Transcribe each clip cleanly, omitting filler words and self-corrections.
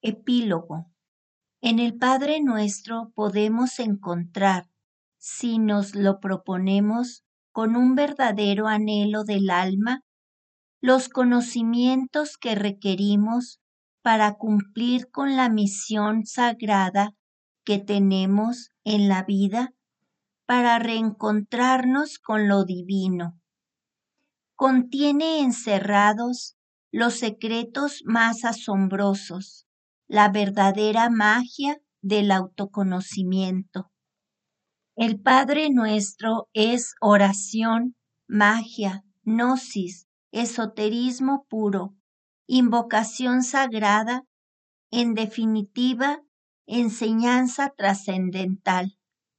Epílogo. En el Padre Nuestro podemos encontrar, si nos lo proponemos con un verdadero anhelo del alma, los conocimientos que requerimos para cumplir con la misión sagrada que tenemos en la vida para reencontrarnos con lo divino. Contiene encerrados los secretos más asombrosos, la verdadera magia del autoconocimiento. El Padre Nuestro es oración, magia, gnosis, esoterismo puro, invocación sagrada, en definitiva, enseñanza trascendental.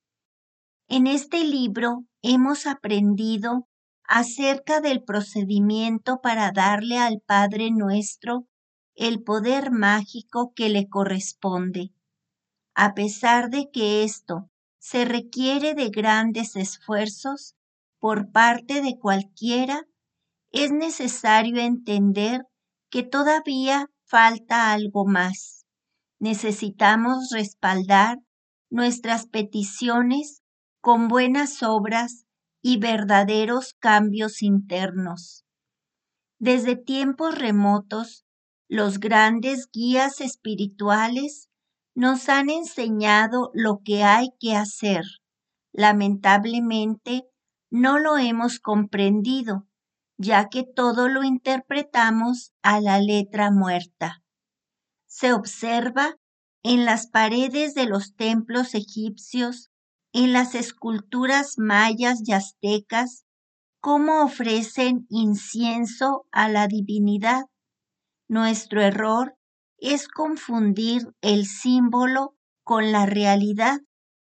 En este libro hemos aprendido acerca del procedimiento para darle al Padre Nuestro el poder mágico que le corresponde. A pesar de que esto se requiere de grandes esfuerzos por parte de cualquiera, es necesario entender que todavía falta algo más. Necesitamos respaldar nuestras peticiones con buenas obras y verdaderos cambios internos. Desde tiempos remotos, los grandes guías espirituales nos han enseñado lo que hay que hacer. Lamentablemente, no lo hemos comprendido, ya que todo lo interpretamos a la letra muerta. Se observa en las paredes de los templos egipcios, en las esculturas mayas y aztecas, cómo ofrecen incienso a la divinidad. Nuestro error es confundir el símbolo con la realidad.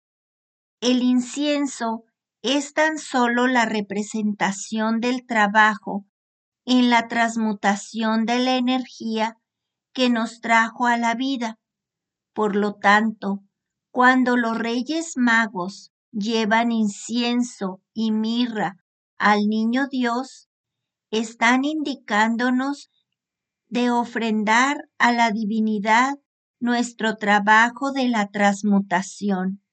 El incienso es tan solo la representación del trabajo en la transmutación de la energía que nos trajo a la vida. Por lo tanto, cuando los Reyes Magos llevan incienso y mirra al Niño Dios, están indicándonos de ofrendar a la divinidad nuestro trabajo de la transmutación.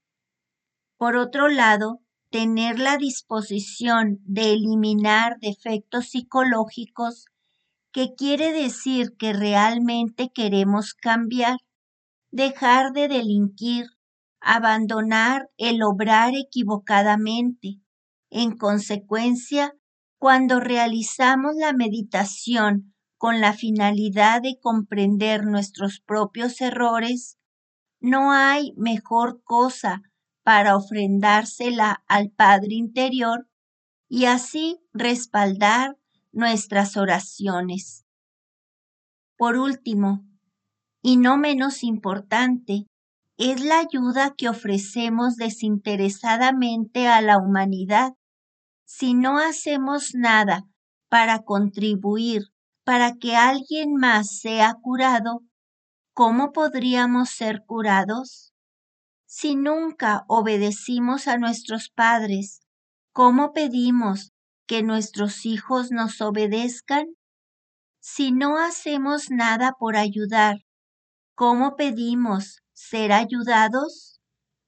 Por otro lado, tener la disposición de eliminar defectos psicológicos, que quiere decir que realmente queremos cambiar, dejar de delinquir, abandonar el obrar equivocadamente. En consecuencia, cuando realizamos la meditación con la finalidad de comprender nuestros propios errores, no hay mejor cosa para ofrendársela al Padre interior y así respaldar nuestras oraciones. Por último, y no menos importante, es la ayuda que ofrecemos desinteresadamente a la humanidad. Si no hacemos nada para contribuir para que alguien más sea curado, ¿cómo podríamos ser curados? Si nunca obedecimos a nuestros padres, ¿cómo pedimos que nuestros hijos nos obedezcan? Si no hacemos nada por ayudar, ¿cómo pedimos ser ayudados?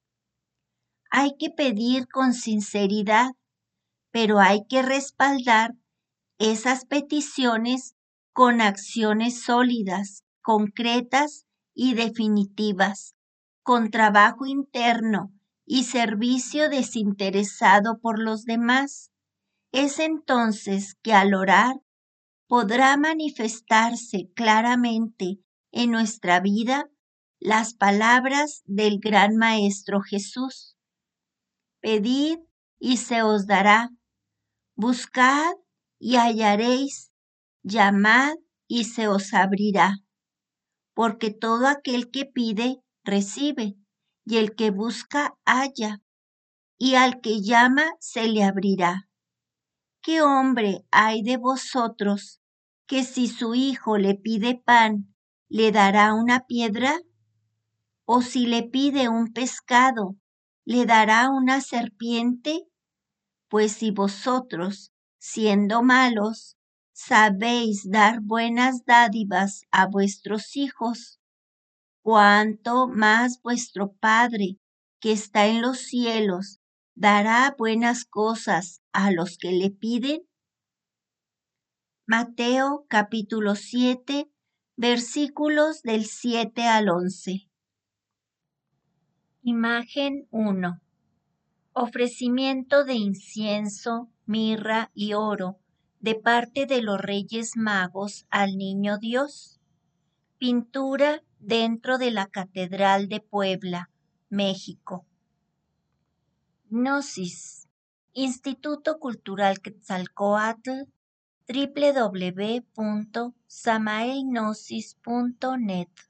Hay que pedir con sinceridad, pero hay que respaldar esas peticiones con acciones sólidas, concretas y definitivas, con trabajo interno y servicio desinteresado por los demás. Es entonces que al orar podrá manifestarse claramente en nuestra vida las palabras del gran Maestro Jesús. Pedid y se os dará, buscad y hallaréis, llamad y se os abrirá. Porque todo aquel que pide, recibe, y el que busca, halla, y al que llama, se le abrirá. ¿Qué hombre hay de vosotros que si su hijo le pide pan, le dará una piedra? ¿O si le pide un pescado, le dará una serpiente? Pues si vosotros, siendo malos, sabéis dar buenas dádivas a vuestros hijos, cuánto más vuestro Padre, que está en los cielos, dará buenas cosas a los que le piden. Mateo capítulo 7, versículos del 7 al 11. Imagen 1. Ofrecimiento de incienso, mirra y oro de parte de los Reyes Magos al Niño Dios. Pintura dentro de la Catedral de Puebla, México. Gnosis. Instituto Cultural Quetzalcóatl, www.samaelgnosis.net.